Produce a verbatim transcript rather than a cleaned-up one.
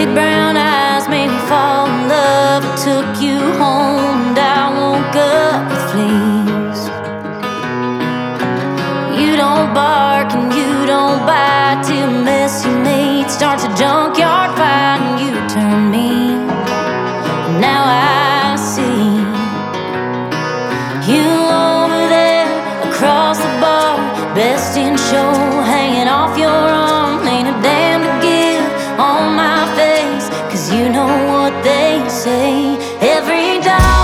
Big brown eyes made me fall in love. I took you home and I woke up with fleas. You don't bark and you don't bite till messy mate starts a junkyard fight and you turn me. And now I see you over there across the bar, best in show, hanging off your arm. Ain't a damn to give on my face, 'cause you know what they say. Every dog